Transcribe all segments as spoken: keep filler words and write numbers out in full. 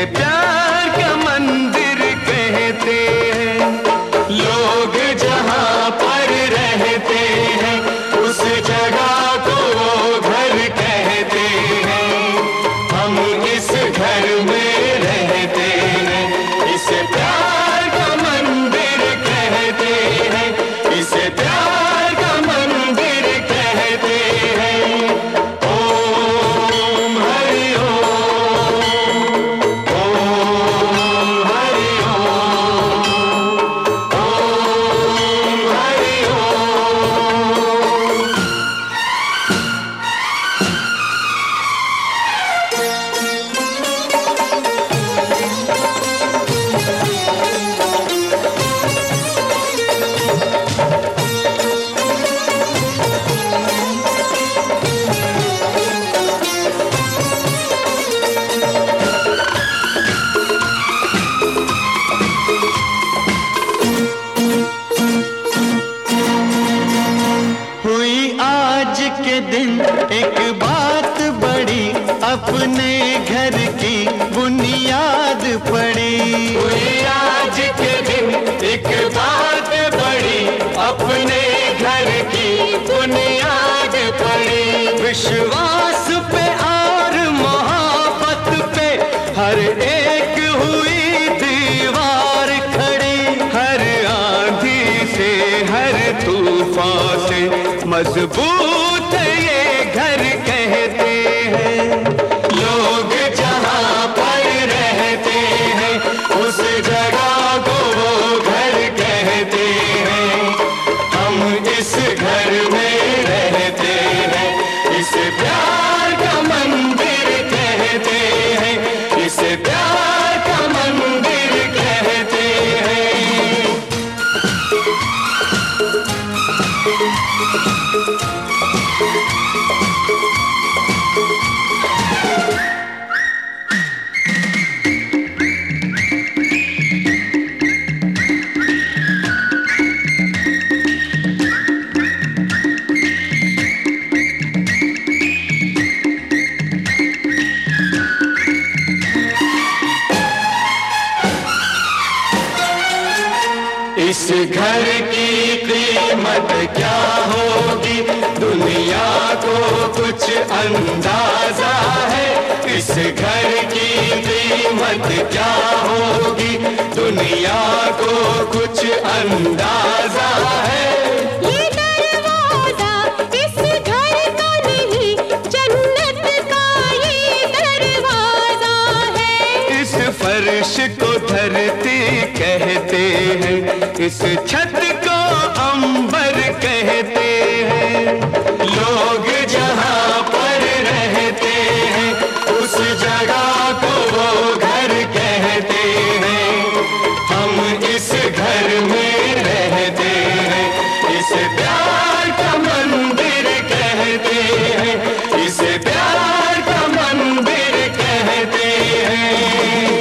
इसे प्यार का मंदिर कहते हैं। लोग जहाँ पर रहते हैं उस जगह को वो घर कहते हैं। हम इस घर में रहते हैं, इसे प्यार का मंदिर कहते हैं। इसे प्यार का मंदिर कहते हैं। ओम हरि ओम, ओम हरि ओम, ओम हरि ओम। हुई आज के दिन एक बात बड़ी, अपने घर की बुनियाद पड़ी। हुई आज के दिन एक बात बड़ी, अपने घर की बुनियाद पड़ी। विश्वास पे और मोहब्बत पे हर एक हुई दीवार खड़ी। हर आंधी से हर तूफान से मजबूत ये घर कहते हैं। लोग जहाँ पर रहते हैं उस जगह को वो घर कहते हैं। हम इस घर में रहते हैं, इसे प्यार का मंदिर कहते हैं। इसे प्यार का मंदिर कहते हैं। इस घर की कीमत क्या होगी दुनिया को कुछ अंदाजा है। इस घर की कीमत क्या होगी दुनिया को कुछ अंदाजा है। ये दरवाजा इस घर का नहीं, जन्नत का ये दरवाजा है। इस फर्श को धरती कहते हैं, इस छत को अंबर कहते हैं। लोग जहाँ पर रहते हैं उस जगह को वो घर कहते हैं। हम इस घर में रहते हैं, इसे प्यार का मंदिर कहते हैं। इसे प्यार का मंदिर कहते हैं।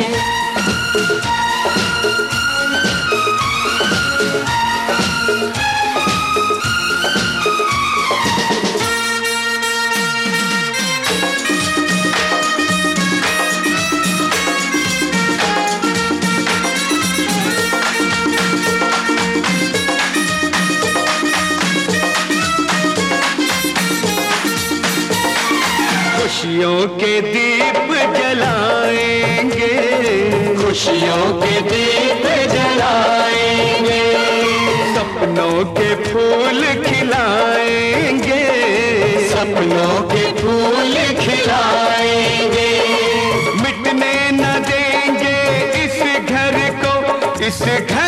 खुशियों के दीप जलाएंगे, खुशियों के दीप जलाएंगे। सपनों के फूल खिलाएंगे, सपनों के फूल खिलाएंगे। मिटने न देंगे इस घर को, इस घर